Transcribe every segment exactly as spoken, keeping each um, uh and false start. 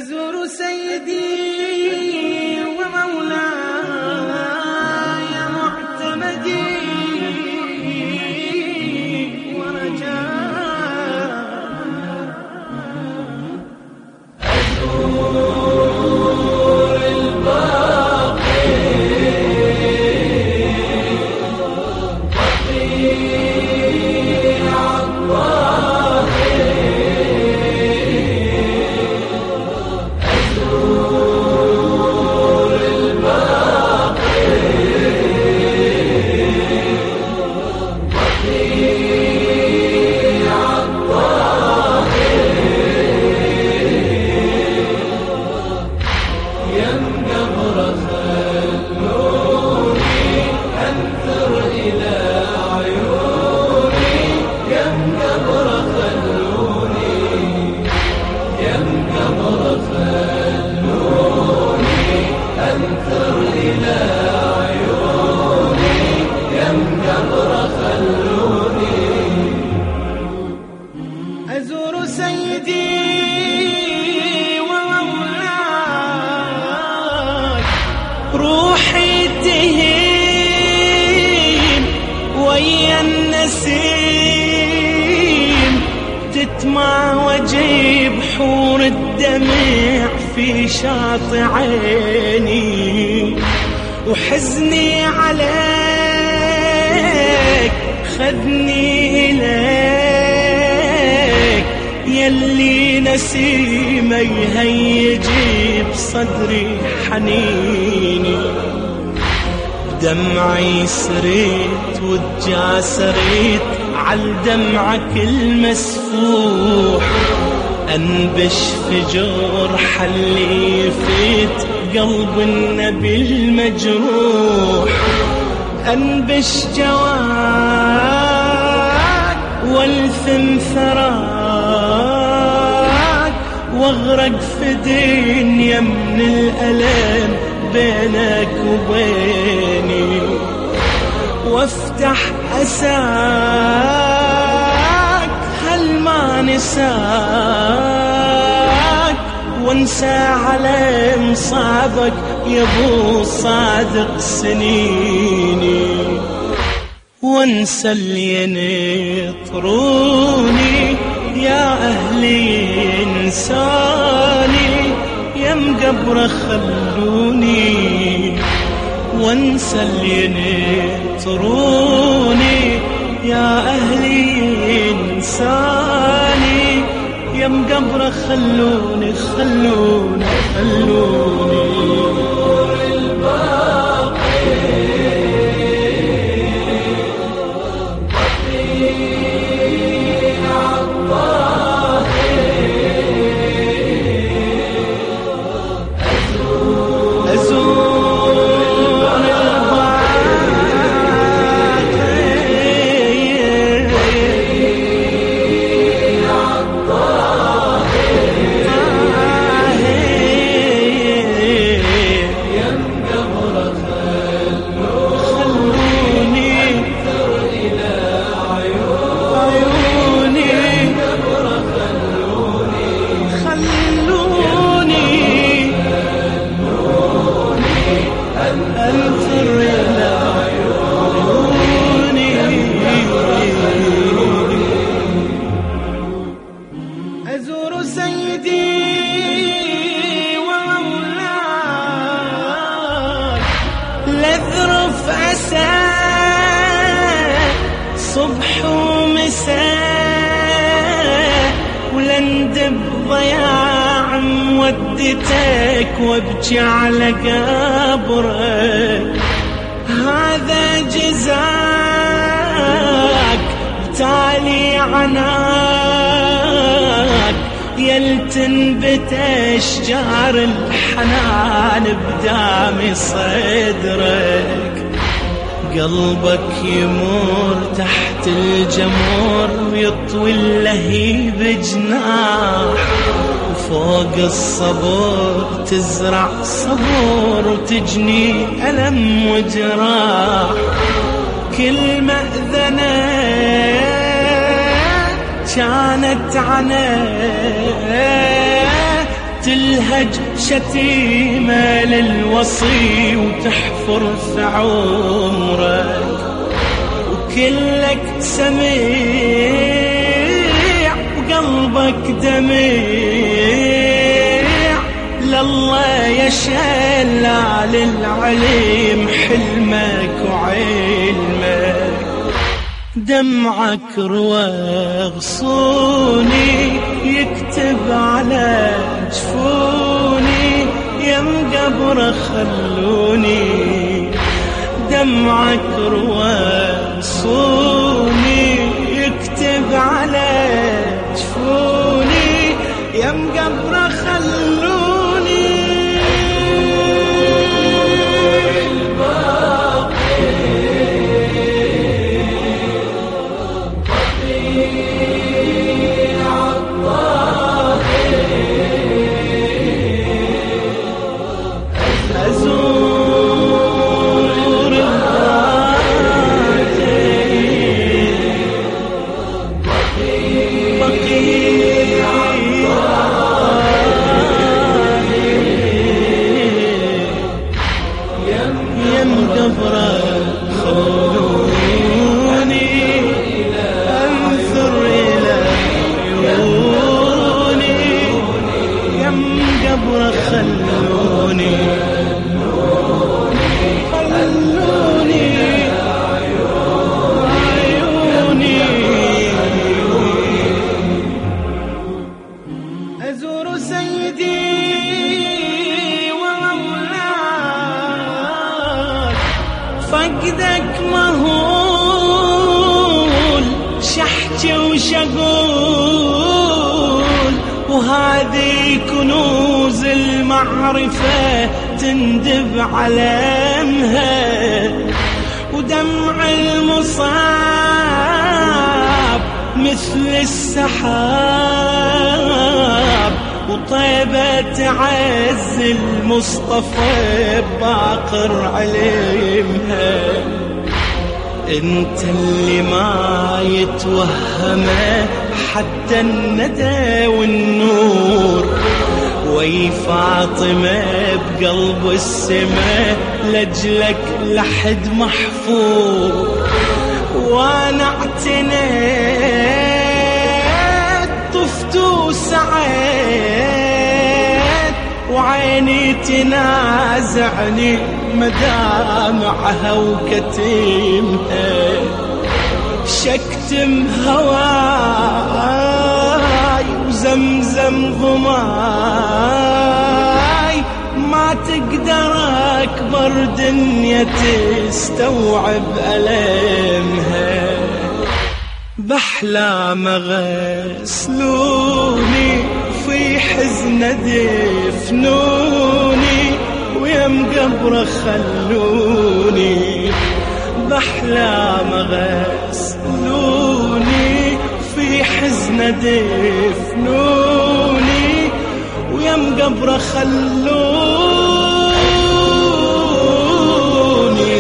أزور سيدي ومولاي معتمدي ورجاء، أزور الباقي وقيع الطاهر، أزور سيدي ومولاي روحي تهين ويا النسيم، تتمع وجيب حور الدمع في شاطئ عيني، وحزني عليك خذني إليك، يلي نسيمه يهيجي بصدري حنيني، بدمعي سريت وتجاسريت عالدمعة كل مسفوح، أنبش في جرح اللي يفيت قلب النبي المجروح، أنبش جواك والثم ثراك، واغرق في دنيا من الألم بينك وبيني، وافتح أساك هل ما نساك، وانسى على مصابك يا ابو صادق سنيني، وانسى اللي ينطروني يا اهلي انساني، يا مقبره خلوني، وانسى اللي ينطروني يا اهلي انساني، يا مقبره خلوني خلوني خلوني. أزور سيدي ومولاي لذرف أساء صبح ومساء، ولندب ضياع مودتك وابكي على قبرك، هذا جزاك بتالي عناك، يل تنبت أشجار الحنان بدام صدرك، قلبك يمر تحت الجمر ويطوي اللهيب جناح، وفوق الصبر تزرع صبر وتجني ألم وجراح، كل مأذنة كانت عنه تلهج شتيمة للوصي وتحفر في عمرك، وكلك سميع وقلبك دميع، لله يشلع للعليم حلمك وعلمك. دمعك روى غصوني يكتب على جفوني، يم قبر خلوني. دمعك روى غصوني يكتب على جفوني، يم قبر خلوني. أزور سيدي ومولاك، فقدك مهول شحتي وشقول، وهذه كنوز المعرفة تندب علمها، ودمع المصاب مثل السحاب، وطيبة عز المصطفى باقر علمها. انت اللي ما يتوهمه حتى الندى والنور، وي فاطمة بقلب السماء لجلك لحد محفور. وانا اعتنيت طفت وسعيت، وعيني تنازعني مدامعها وكتيمها، شكتم هواي وزمزم ضماي، ما تقدر اكبر دنيا تستوعب ألمها. بأحلام غسلوني في حزن دفنوني، ويم قبر خلوني. بأحلام غسلوني في حزن دفنوني، ويم قبر خلوني.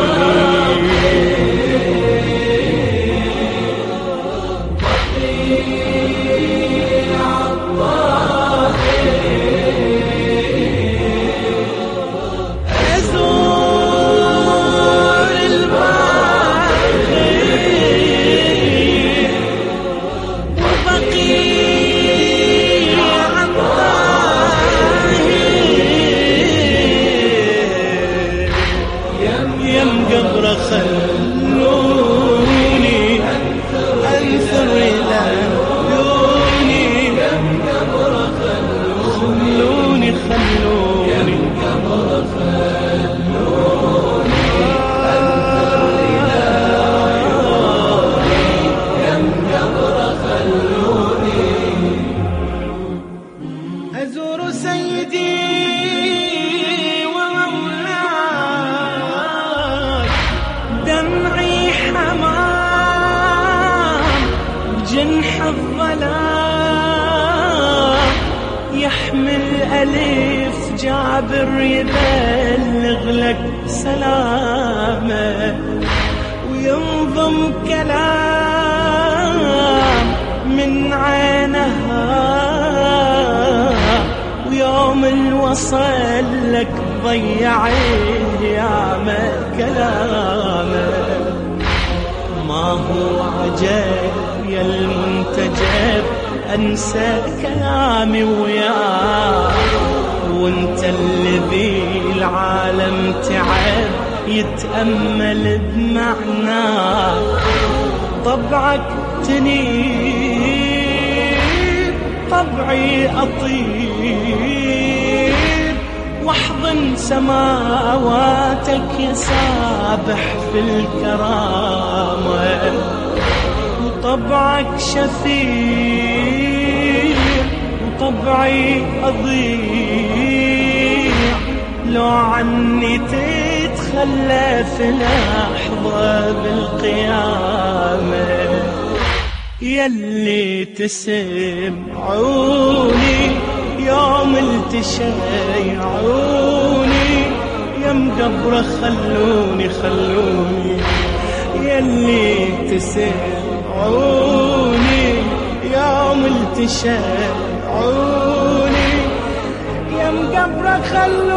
خلوني أنثر إلى عيوني، خلوني خلوني أزور سيدي ومولاك، دمعي حمام بجنح الظلام، يحمل ألف جابر يبلغ لك سلامه، وينظم كلام من عينها، يوم الوصل لك ضيع ياما كلامك. ما هو عجب يا المنتجب أنسى كلامي وياك، وانت الذي العالم تعب يتأمل بمعناك. طبعك تنير طبعي أطير، واحضن سماواتك يسابح في الكرامة. وطبعك شفيع وطبعي أضيع، لو عني تتخلى في لحظة بالقيامة. يلي تسمعوني يوم التشيعوني، يم قبره خلوني خلوني. يلي تسمعوني يوم التشيعوني، يم قبره خلوني